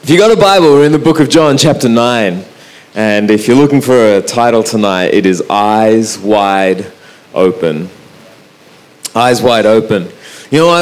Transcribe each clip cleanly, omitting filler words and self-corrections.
If you got a Bible, we're in the book of John, chapter 9. And if you're looking for a title tonight, it is Eyes Wide Open. Eyes Wide Open. You know,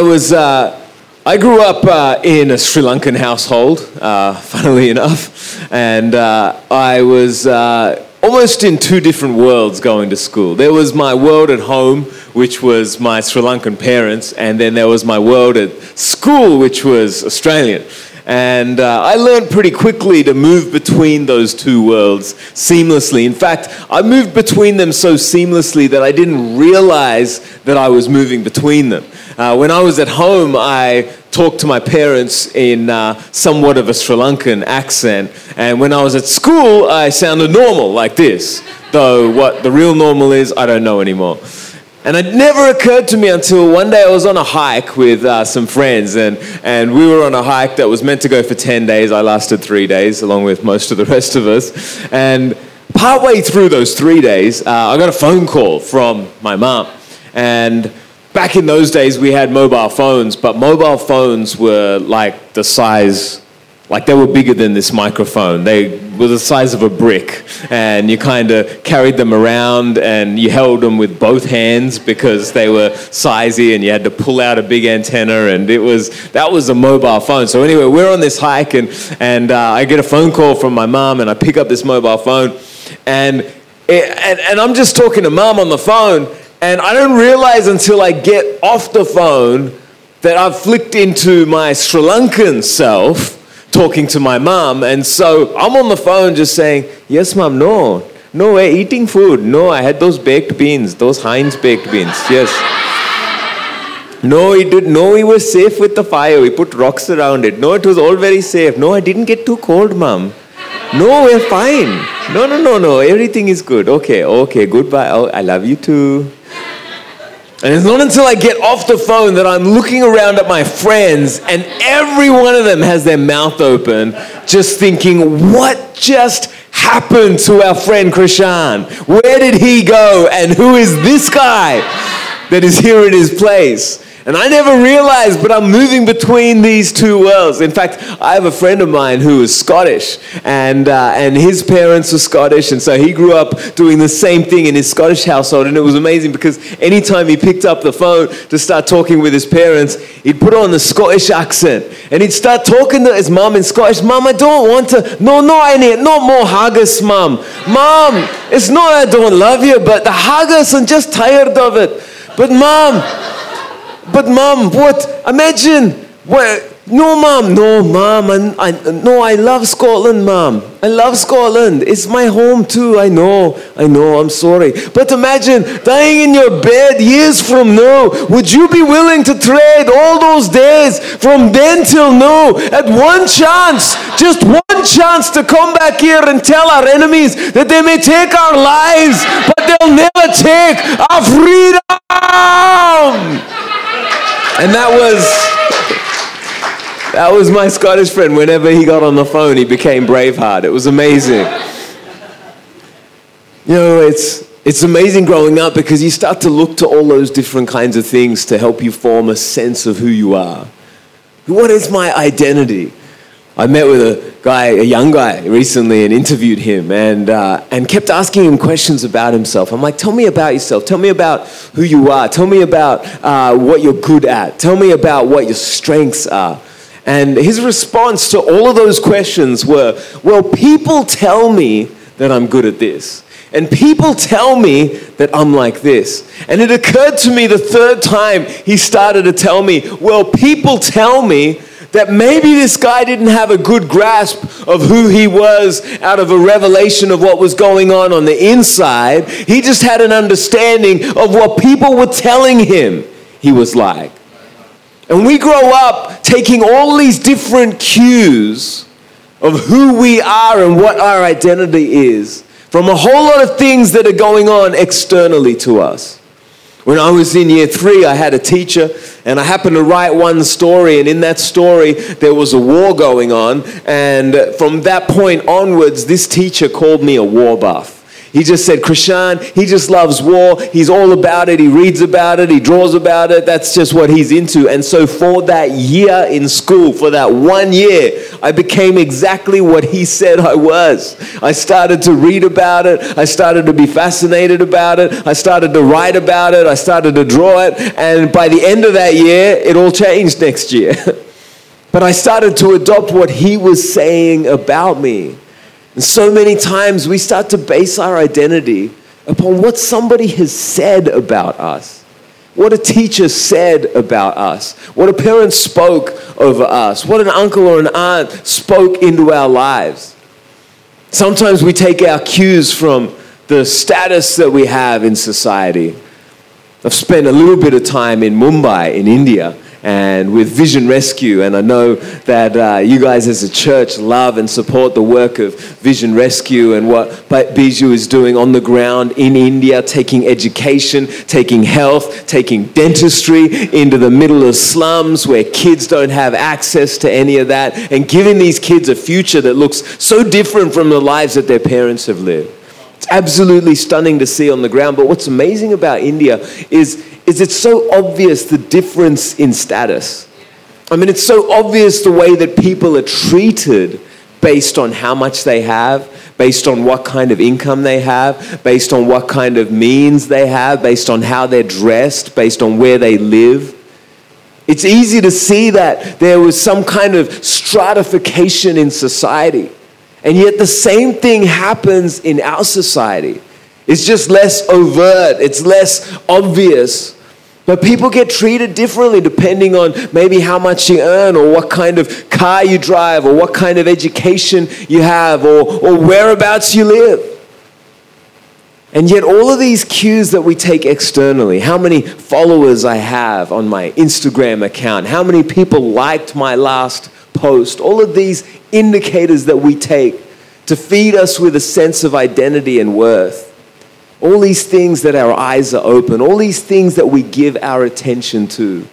I grew up in a Sri Lankan household, funnily enough. And I was almost in two different worlds going to school. There was my world at home, which was my Sri Lankan parents. And then there was my world at school, which was Australian. And I learned pretty quickly to move between those two worlds seamlessly. In fact, I moved between them so seamlessly that I didn't realize that I was moving between them. When I was at home, I talked to my parents in somewhat of a Sri Lankan accent. And when I was at school, I sounded normal like this. Though what the real normal is, I don't know anymore. And it never occurred to me until one day I was on a hike with some friends, and we were on a hike that was meant to go for 10 days. I lasted 3 days, along with most of the rest of us. And partway through those 3 days, I got a phone call from my mom. And back in those days, we had mobile phones, but mobile phones were like the size, like they were bigger than this microphone. They were the size of a brick, and you kind of carried them around and you held them with both hands because they were sizey, and you had to pull out a big antenna, and that was a mobile phone. So anyway, we're on this hike, and I get a phone call from my mom, and I pick up this mobile phone, and I'm just talking to mom on the phone, and I don't realize until I get off the phone that I've flicked into my Sri Lankan self talking to my mom. And so I'm on the phone just saying, yes, mom, no, we're eating food. No, I had those baked beans, those Heinz baked beans, yes. No, we were safe with the fire. We put rocks around it. No, it was all very safe. No, I didn't get too cold, mom. No, we're fine. No, everything is good. Okay, goodbye. Oh, I love you too. And it's not until I get off the phone that I'm looking around at my friends, and every one of them has their mouth open, just thinking, what just happened to our friend Krishan? Where did he go? And who is this guy that is here in his place? And I never realized, but I'm moving between these two worlds. In fact, I have a friend of mine who is Scottish, and his parents were Scottish, and so he grew up doing the same thing in his Scottish household. And it was amazing because anytime he picked up the phone to start talking with his parents, he'd put on the Scottish accent, and he'd start talking to his mum in Scottish. Mum, I don't want to. No, I need no more haggis, mum. Mum, it's not I don't love you, but the haggis, I'm just tired of it. But mom, what? Imagine. What? No, mom. I love Scotland, mom. I love Scotland. It's my home too. I know. I'm sorry. But imagine dying in your bed years from now. Would you be willing to trade all those days from then till now at one chance, just one chance to come back here and tell our enemies that they may take our lives, but they'll never take our freedom? And that was my Scottish friend. Whenever he got on the phone, he became Braveheart. It was amazing. You know, it's amazing growing up because you start to look to all those different kinds of things to help you form a sense of who you are. What is my identity? I met with a young guy recently and interviewed him and kept asking him questions about himself. I'm like, tell me about yourself. Tell me about who you are. Tell me about what you're good at. Tell me about what your strengths are. And his response to all of those questions were, well, people tell me that I'm good at this. And people tell me that I'm like this. And it occurred to me the third time he started to tell me, well, people tell me that maybe this guy didn't have a good grasp of who he was out of a revelation of what was going on the inside. He just had an understanding of what people were telling him he was like. And we grow up taking all these different cues of who we are and what our identity is from a whole lot of things that are going on externally to us. When I was in year 3, I had a teacher, and I happened to write one story, and in that story, there was a war going on, and from that point onwards, this teacher called me a war buff. He just said, Krishan, he just loves war. He's all about it. He reads about it. He draws about it. That's just what he's into. And so for that year in school, for that 1 year, I became exactly what he said I was. I started to read about it. I started to be fascinated about it. I started to write about it. I started to draw it. And by the end of that year, it all changed next year. But I started to adopt what he was saying about me. And so many times we start to base our identity upon what somebody has said about us, what a teacher said about us, what a parent spoke over us, what an uncle or an aunt spoke into our lives. Sometimes we take our cues from the status that we have in society. I've spent a little bit of time in Mumbai, in India, and with Vision Rescue, and I know that you guys as a church love and support the work of Vision Rescue and what Biju is doing on the ground in India, taking education, taking health, taking dentistry into the middle of slums where kids don't have access to any of that, and giving these kids a future that looks so different from the lives that their parents have lived. It's absolutely stunning to see on the ground, but what's amazing about India is it's so obvious the difference in status. I mean, it's so obvious the way that people are treated based on how much they have, based on what kind of income they have, based on what kind of means they have, based on how they're dressed, based on where they live. It's easy to see that there was some kind of stratification in society. And yet the same thing happens in our society. It's just less overt, it's less obvious. But people get treated differently depending on maybe how much you earn or what kind of car you drive or what kind of education you have or whereabouts you live. And yet all of these cues that we take externally, how many followers I have on my Instagram account, how many people liked my last post, all of these indicators that we take to feed us with a sense of identity and worth. All these things that our eyes are open, all these things that we give our attention to.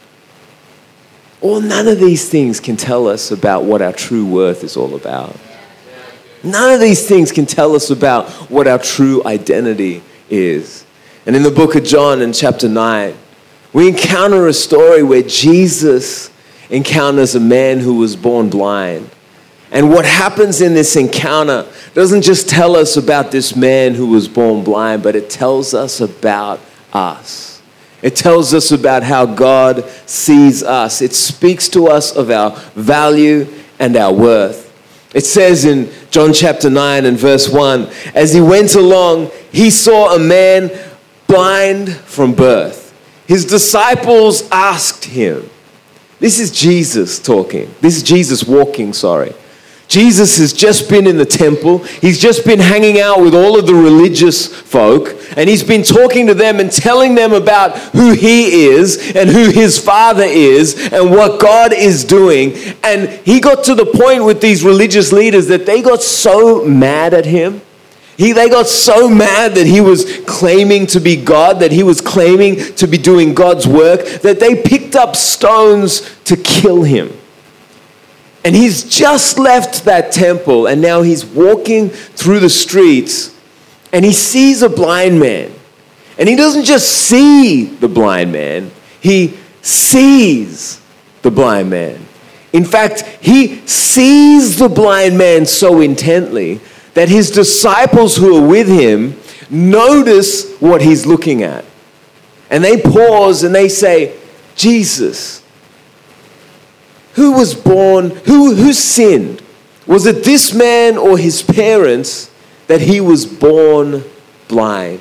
None of these things can tell us about what our true worth is all about. None of these things can tell us about what our true identity is. And in the book of John in chapter 9, we encounter a story where Jesus encounters a man who was born blind. And what happens in this encounter doesn't just tell us about this man who was born blind, but it tells us about us. It tells us about how God sees us. It speaks to us of our value and our worth. It says in John chapter 9 and verse 1, as he went along, he saw a man blind from birth. His disciples asked him, this is Jesus talking. This is Jesus walking, sorry. Jesus has just been in the temple. He's just been hanging out with all of the religious folk. And he's been talking to them and telling them about who he is and who his Father is and what God is doing. And he got to the point with these religious leaders that they got so mad at him. They got so mad that he was claiming to be God, that he was claiming to be doing God's work, that they picked up stones to kill him. And he's just left that temple, and now he's walking through the streets, and he sees a blind man. And he doesn't just see the blind man, he sees the blind man. In fact, he sees the blind man so intently that his disciples who are with him notice what he's looking at. And they pause and they say, Jesus, who was born, who sinned? Was it this man or his parents that he was born blind?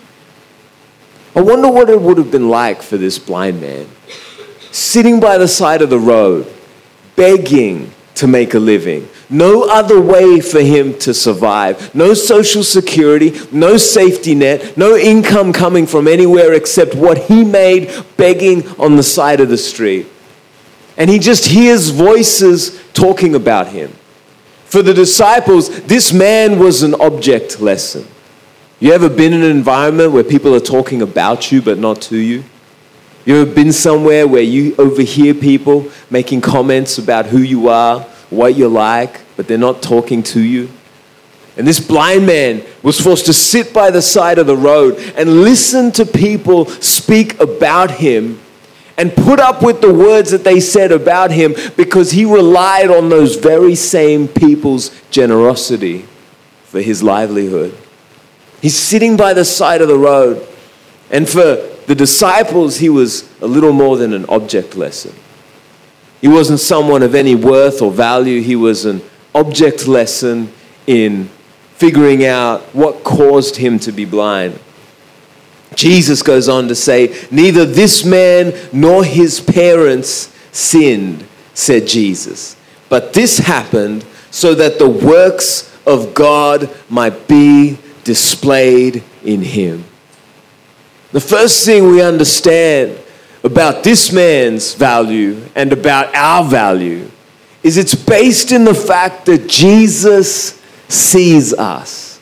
I wonder what it would have been like for this blind man, sitting by the side of the road, begging to make a living. No other way for him to survive. No social security, no safety net, no income coming from anywhere except what he made begging on the side of the street. And he just hears voices talking about him. For the disciples, this man was an object lesson. You ever been in an environment where people are talking about you but not to you? You ever been somewhere where you overhear people making comments about who you are, what you're like, but they're not talking to you? And this blind man was forced to sit by the side of the road and listen to people speak about him and put up with the words that they said about him because he relied on those very same people's generosity for his livelihood. He's sitting by the side of the road, and for the disciples, he was a little more than an object lesson. He wasn't someone of any worth or value. He was an object lesson in figuring out what caused him to be blind. Jesus goes on to say, neither this man nor his parents sinned, said Jesus. But this happened so that the works of God might be displayed in him. The first thing we understand about this man's value and about our value is it's based in the fact that Jesus sees us.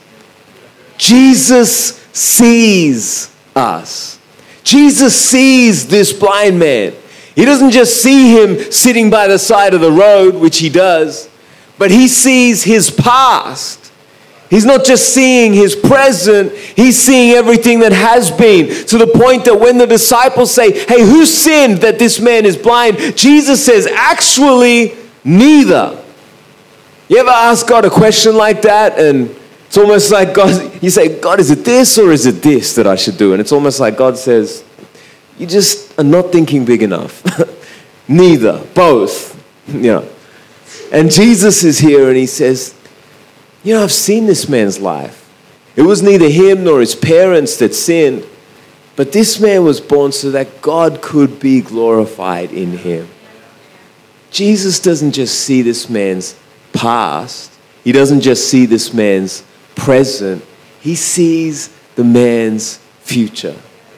Jesus sees us. Jesus sees this blind man. He doesn't just see him sitting by the side of the road, which he does, but he sees his past. He's not just seeing his present, he's seeing everything that has been, to the point that when the disciples say, hey, who sinned that this man is blind? Jesus says, actually, neither. You ever ask God a question like that, and it's almost like God, you say, God, is it this or is it this that I should do? And it's almost like God says, you just are not thinking big enough. Neither, both. And Jesus is here and he says, I've seen this man's life. It was neither him nor his parents that sinned, but this man was born so that God could be glorified in him. Jesus doesn't just see this man's past. He doesn't just see this man's present. He sees the man's future.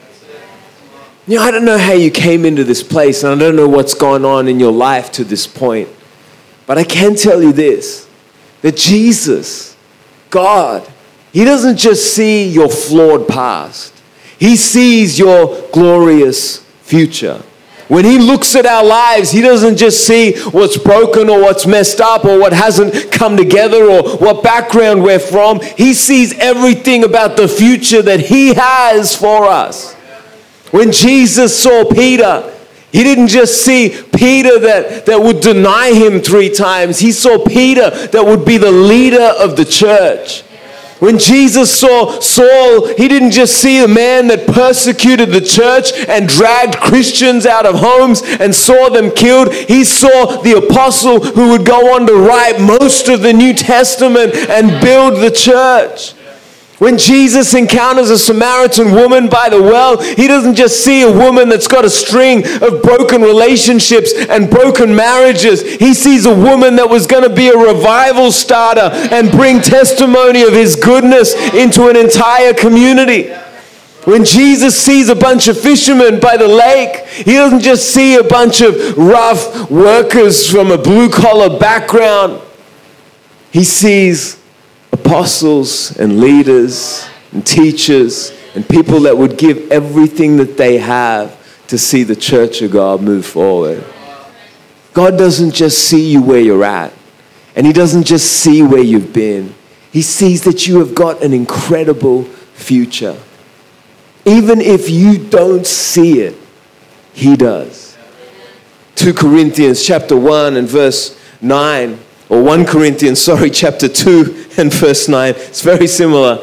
I don't know how you came into this place, and I don't know what's gone on in your life to this point, but I can tell you this, that Jesus, God, he doesn't just see your flawed past. He sees your glorious future. When he looks at our lives, he doesn't just see what's broken or what's messed up or what hasn't come together or what background we're from. He sees everything about the future that he has for us. When Jesus saw Peter, he didn't just see Peter that would deny him 3 times. He saw Peter that would be the leader of the church. When Jesus saw Saul, he didn't just see a man that persecuted the church and dragged Christians out of homes and saw them killed. He saw the apostle who would go on to write most of the New Testament and build the church. When Jesus encounters a Samaritan woman by the well, he doesn't just see a woman that's got a string of broken relationships and broken marriages. He sees a woman that was going to be a revival starter and bring testimony of his goodness into an entire community. When Jesus sees a bunch of fishermen by the lake, he doesn't just see a bunch of rough workers from a blue-collar background. He sees apostles and leaders and teachers and people that would give everything that they have to see the church of God move forward. God doesn't just see you where you're at, and he doesn't just see where you've been. He sees that you have got an incredible future. Even if you don't see it, he does. 2 Corinthians chapter 1 and verse 9, or 1 Corinthians, chapter 2 and verse 9. It's very similar.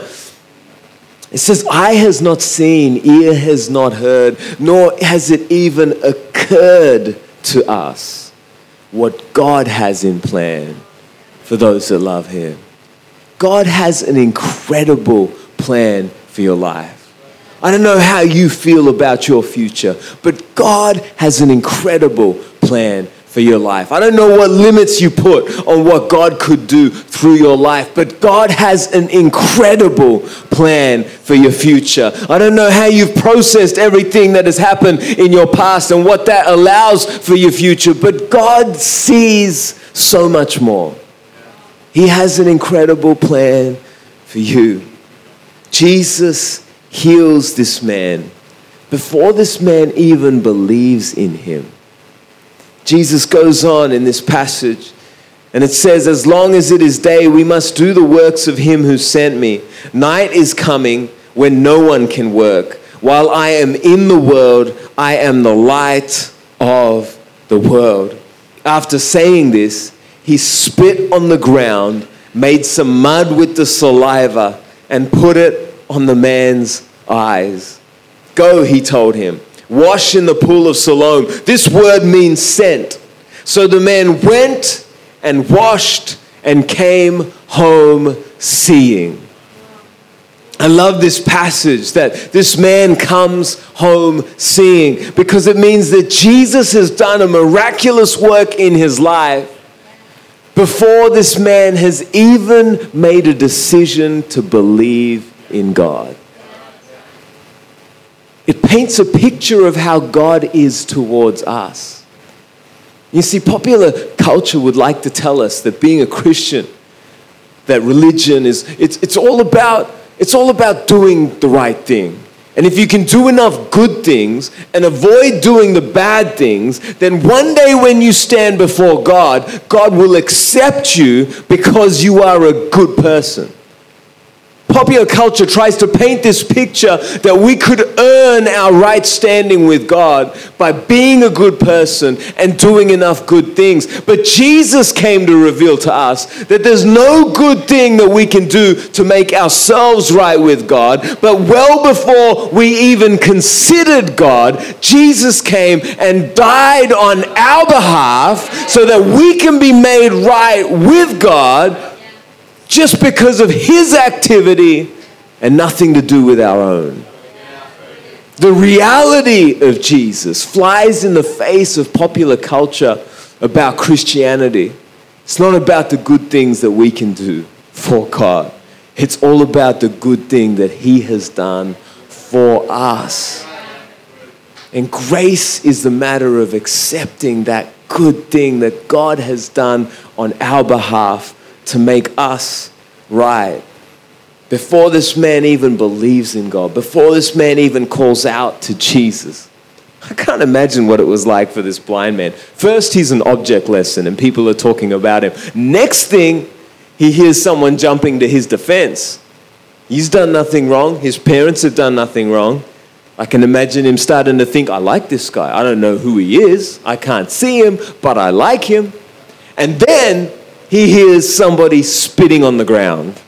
It says, eye has not seen, ear has not heard, nor has it even occurred to us what God has in plan for those that love him. God has an incredible plan for your life. I don't know how you feel about your future, but God has an incredible plan for your life. I don't know what limits you put on what God could do through your life, but God has an incredible plan for your future. I don't know how you've processed everything that has happened in your past and what that allows for your future, but God sees so much more. He has an incredible plan for you. Jesus heals this man before this man even believes in him. Jesus goes on in this passage And it says, as long as it is day, we must do the works of him who sent me. Night is coming when no one can work. While I am in the world, I am the light of the world. After saying this, he spit on the ground, made some mud with the saliva, and put it on the man's eyes. Go, he told him, wash in the pool of Siloam. This word means sent. So the man went and washed and came home seeing. I love this passage that this man comes home seeing, because it means that Jesus has done a miraculous work in his life before this man has even made a decision to believe in God. It paints a picture of how God is towards us. You see, popular culture would like to tell us that being a Christian, that religion it's all about doing the right thing. And if you can do enough good things and avoid doing the bad things, then one day when you stand before God, God will accept you because you are a good person. Popular culture tries to paint this picture that we could earn our right standing with God by being a good person and doing enough good things. But Jesus came to reveal to us that there's no good thing that we can do to make ourselves right with God. But well before we even considered God, Jesus came and died on our behalf so that we can be made right with God, just because of his activity and nothing to do with our own. The reality of Jesus flies in the face of popular culture about Christianity. It's not about the good things that we can do for God. It's all about the good thing that he has done for us. And grace is the matter of accepting that good thing that God has done on our behalf to make us right. Before this man even believes in God, before this man even calls out to Jesus, I can't imagine what it was like for this blind man. First, he's an object lesson and people are talking about him. Next thing, he hears someone jumping to his defense. He's done nothing wrong. His parents have done nothing wrong. I can imagine him starting to think, I like this guy. I don't know who he is. I can't see him, but I like him. And then he hears somebody spitting on the ground.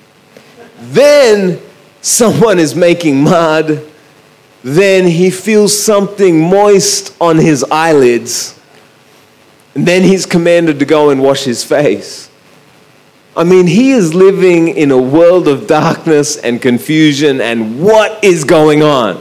Then someone is making mud. Then he feels something moist on his eyelids. And then he's commanded to go and wash his face. I mean, he is living in a world of darkness and confusion, and what is going on?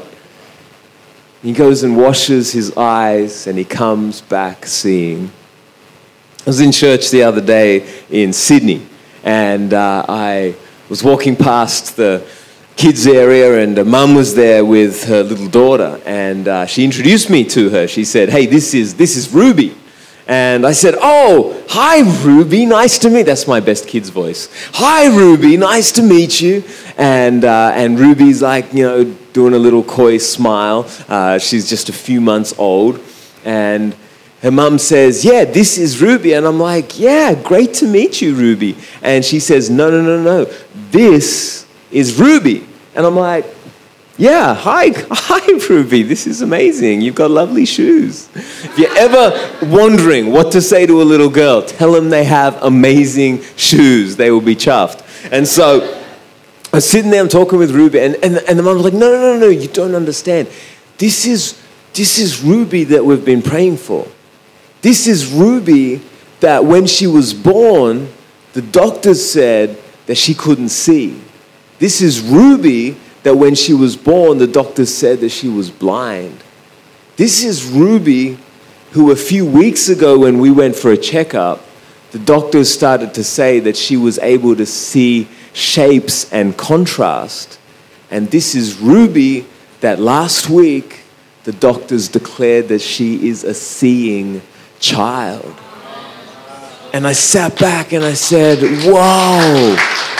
He goes and washes his eyes and he comes back seeing. I was in church the other day in Sydney, and I was walking past the kids area, and a mum was there with her little daughter, and she introduced me to her. She said, "Hey, this is Ruby." And I said, "Oh, hi Ruby, nice to meet you." That's my best kid's voice. "Hi Ruby, nice to meet you." And Ruby's like, doing a little coy smile. She's just a few months old, and her mum says, "Yeah, this is Ruby." And I'm like, "Yeah, great to meet you, Ruby." And she says, No. This is Ruby." And I'm like, "Yeah, hi, Ruby. This is amazing. You've got lovely shoes." If you're ever wondering what to say to a little girl, tell them they have amazing shoes. They will be chuffed. And so I was sitting there, I'm talking with Ruby, and the mum was like, No, you don't understand. This is Ruby that we've been praying for. This is Ruby that when she was born, the doctors said that she couldn't see. This is Ruby that when she was born, the doctors said that she was blind. This is Ruby who a few weeks ago when we went for a checkup, the doctors started to say that she was able to see shapes and contrast. And this is Ruby that last week, the doctors declared that she is a seeing child. And I sat back and I said, "Whoa,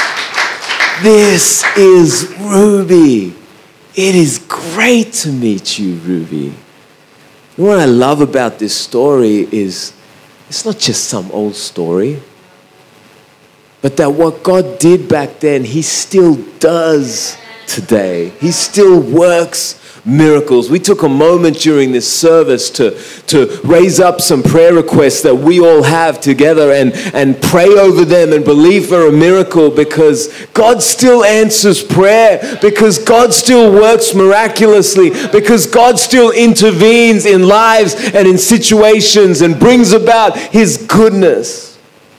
this is Ruby. It is great to meet you, Ruby." And what I love about this story is it's not just some old story. but that what God did back then, he still does today. He still works miracles. We took a moment during this service to raise up some prayer requests that we all have together and pray over them and believe for a miracle, because God still answers prayer, because God still works miraculously, because God still intervenes in lives and in situations and brings about his goodness.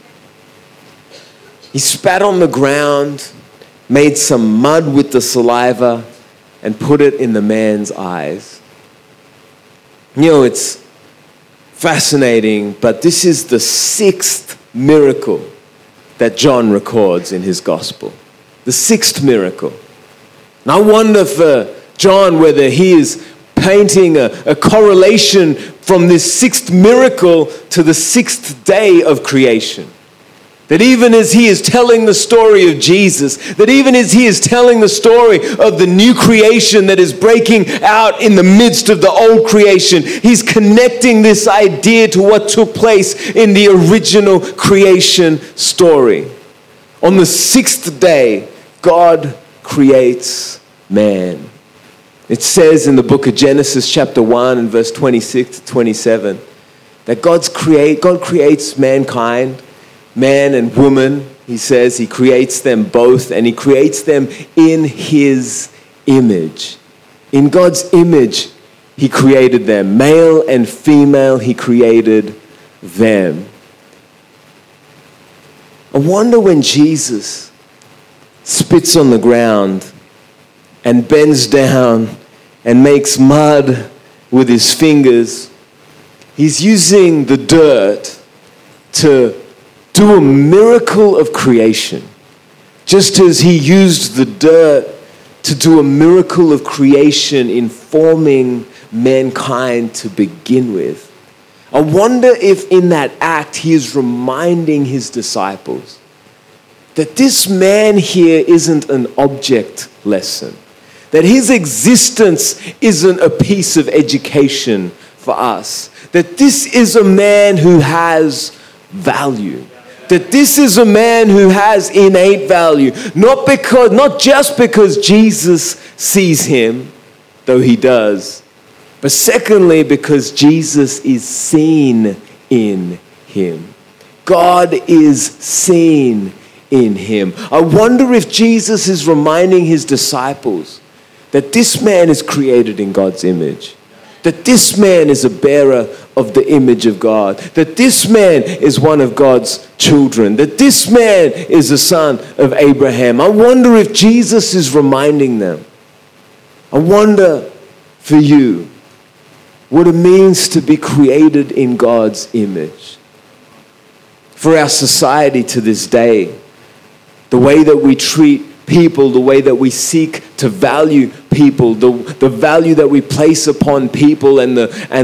He spat on the ground, made some mud with the saliva, and put it in the man's eyes. You know, it's fascinating, but this is the 6th miracle that John records in his gospel. The 6th miracle. And I wonder for John whether he is painting a correlation from this 6th miracle to the 6th day of creation. That even as he is telling the story of Jesus, that even as he is telling the story of the new creation that is breaking out in the midst of the old creation, he's connecting this idea to what took place in the original creation story. On the 6th day, God creates man. It says in the book of Genesis chapter 1 and verse 26 to 27 that God creates mankind, man and woman. He says he creates them both, and he creates them in his image. In God's image, he created them. Male and female, he created them. I wonder when Jesus spits on the ground and bends down and makes mud with his fingers, he's using the dirt to do a miracle of creation, just as he used the dirt to do a miracle of creation in forming mankind to begin with. I wonder if in that act he is reminding his disciples that this man here isn't an object lesson, that his existence isn't a piece of education for us, that this is a man who has value. That this is a man who has innate value, not just because Jesus sees him, though he does, but secondly, because Jesus is seen in him. God is seen in him. I wonder if Jesus is reminding his disciples that this man is created in God's image, that this man is a bearer of the image of God, that this man is one of God's children, that this man is a son of Abraham. I wonder if Jesus is reminding them. I wonder for you what it means to be created in God's image. For our society to this day, the way that we treat people, the way that we seek to value people, the value that we place upon people, and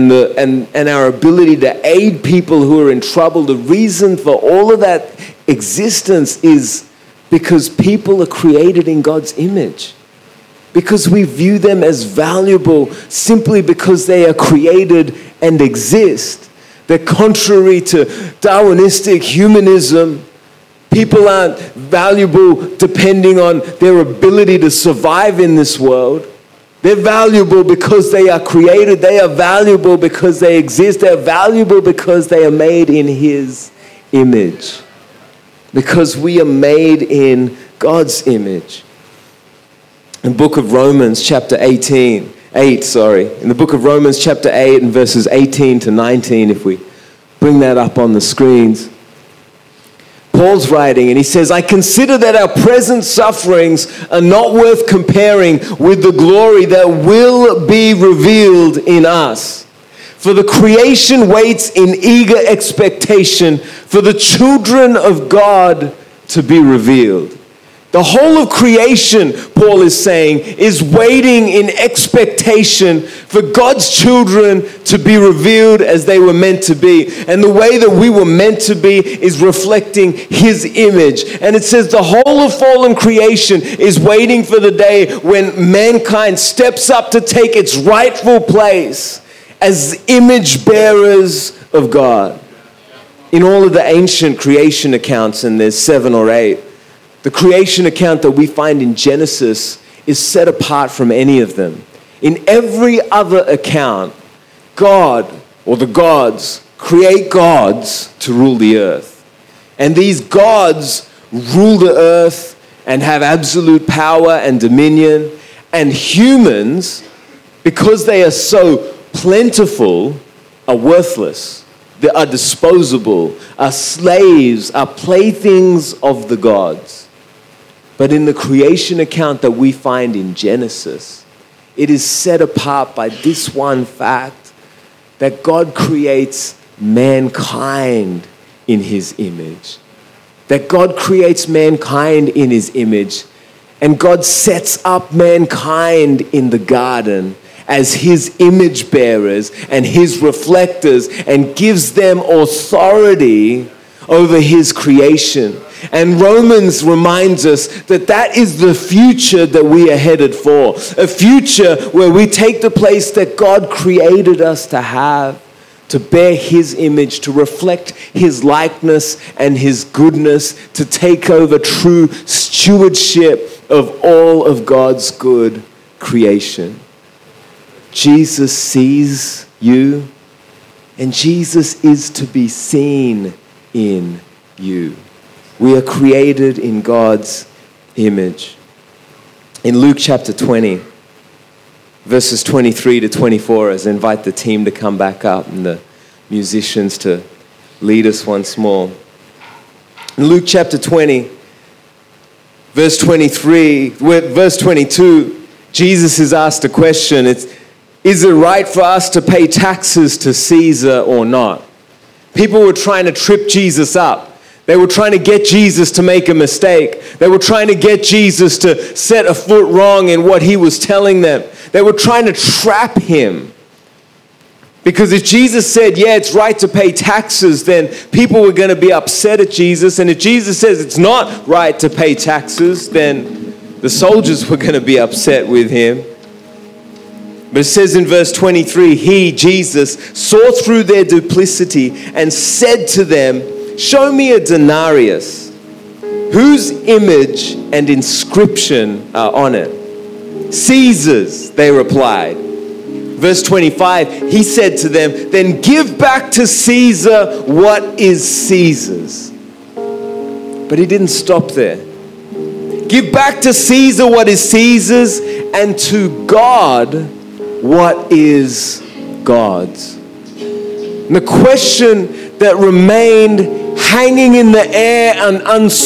our ability to aid people who are in trouble. The reason for all of that existence is because people are created in God's image. Because we view them as valuable simply because they are created and exist. That contrary to Darwinistic humanism, people aren't valuable depending on their ability to survive in this world. They're valuable because they are created. They are valuable because they exist. They're valuable because they are made in his image. Because we are made in God's image. In the book of Romans chapter 8, in the book of Romans chapter 8 and verses 18 to 19, if we bring that up on the screens, Paul's writing, and he says, I consider that our present sufferings are not worth comparing with the glory that will be revealed in us. For the creation waits in eager expectation for the children of God to be revealed. The whole of creation, Paul is saying, is waiting in expectation for God's children to be revealed as they were meant to be. And the way that we were meant to be is reflecting his image. And it says the whole of fallen creation is waiting for the day when mankind steps up to take its rightful place as image bearers of God. In all of the ancient creation accounts, and there's 7 or 8, the creation account that we find in Genesis is set apart from any of them. In every other account, God or the gods create gods to rule the earth. And these gods rule the earth and have absolute power and dominion. And humans, because they are so plentiful, are worthless. They are disposable, are slaves, are playthings of the gods. But in the creation account that we find in Genesis, it is set apart by this one fact, that God creates mankind in his image. That God creates mankind in his image. And God sets up mankind in the garden as his image bearers and his reflectors, and gives them authority over his creation. And Romans reminds us that that is the future that we are headed for. A future where we take the place that God created us to have, to bear his image, to reflect his likeness and his goodness, to take over true stewardship of all of God's good creation. Jesus sees you, and Jesus is to be seen in you. We are created in God's image. In Luke chapter 20, verses 23 to 24, as I invite the team to come back up and the musicians to lead us once more. In Luke chapter 20, verse 23, verse 22, Jesus is asked a question. Is it right for us to pay taxes to Caesar or not? People were trying to trip Jesus up. They were trying to get Jesus to make a mistake. They were trying to get Jesus to set a foot wrong in what he was telling them. They were trying to trap him. Because if Jesus said, yeah, it's right to pay taxes, then people were going to be upset at Jesus. And if Jesus says it's not right to pay taxes, then the soldiers were going to be upset with him. But it says in verse 23, he, Jesus, saw through their duplicity and said to them, show me a denarius. Whose image and inscription are on it? Caesar's, they replied. Verse 25, he said to them, then give back to Caesar what is Caesar's. But he didn't stop there. Give back to Caesar what is Caesar's, and to God what is God's. And the question that remained hanging in the air and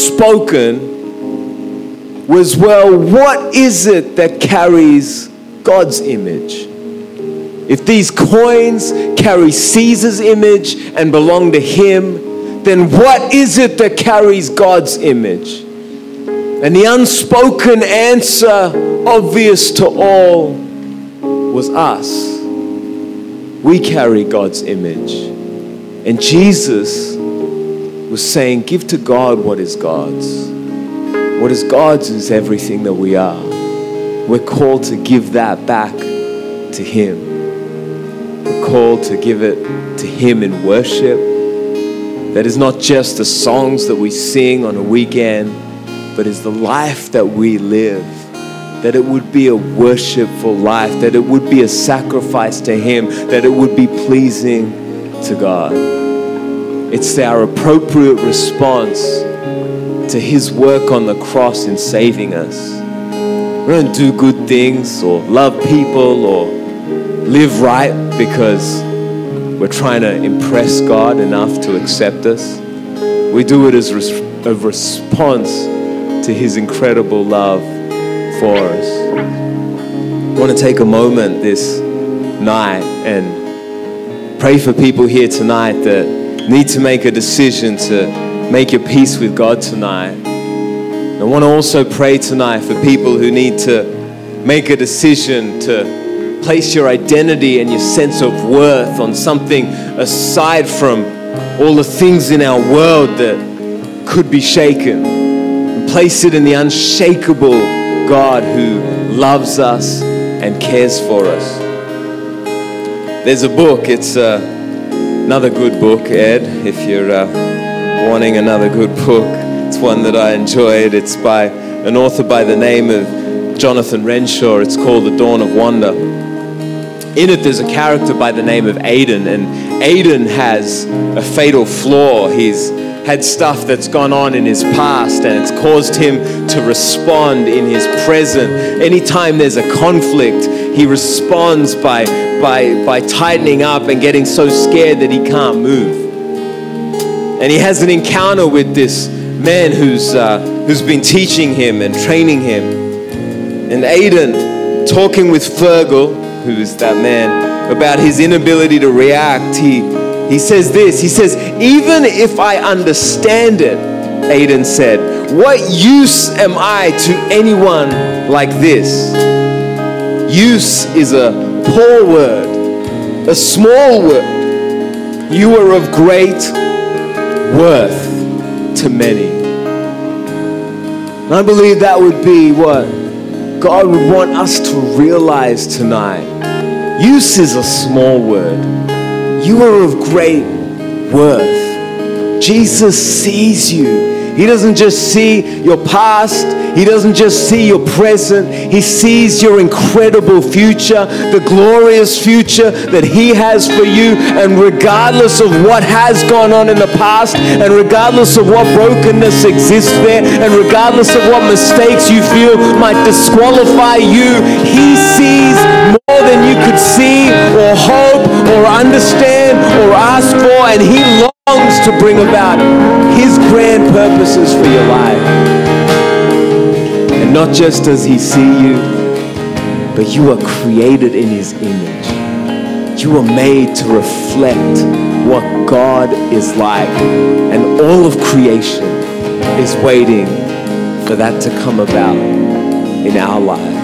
unspoken was, well, what is it that carries God's image? If these coins carry Caesar's image and belong to him, then what is it that carries God's image? And the unspoken answer, obvious to all, was us. We carry God's image. And Jesus was saying, give to God what is God's. What is God's is everything that we are. We're called to give that back to him. We're called to give it to him in worship. That is not just the songs that we sing on a weekend, but is the life that we live. That it would be a worshipful life, that it would be a sacrifice to him, that it would be pleasing to God. It's our appropriate response to his work on the cross in saving us. We don't do good things or love people or live right because we're trying to impress God enough to accept us. We do it as a response to his incredible love for us. I want to take a moment this night and pray for people here tonight that need to make a decision to make your peace with God tonight. I want to also pray tonight for people who need to make a decision to place your identity and your sense of worth on something aside from all the things in our world that could be shaken, and place it in the unshakable God who loves us and cares for us. There's a book, it's Another good book, Ed, if you're wanting another good book. It's one that I enjoyed. It's by an author by the name of Jonathan Renshaw. It's called The Dawn of Wonder. In it, there's a character by the name of Aidan, and Aidan has a fatal flaw. He's had stuff that's gone on in his past, and it's caused him to respond in his present. Anytime there's a conflict, he responds by tightening up and getting so scared that he can't move. And he has an encounter with this man who's been teaching him and training him. And Aidan, talking with Fergal, who is that man, about his inability to react, he says this. He says, even if I understand it, Aidan said, what use am I to anyone like this? Use is a poor word, a small word. You are of great worth to many. And I believe that would be what God would want us to realize tonight. Use is a small word. You are of great worth. Jesus sees you. He doesn't just see your past. He doesn't just see your present. He sees your incredible future, the glorious future that He has for you. And regardless of what has gone on in the past, and regardless of what brokenness exists there, and regardless of what mistakes you feel might disqualify you, He sees more than you could see or hope or understand or ask for, and He longs to bring about His grand purposes for your life. And not just does He see you, but you are created in His image. You are made to reflect what God is like, and all of creation is waiting for that to come about in our lives.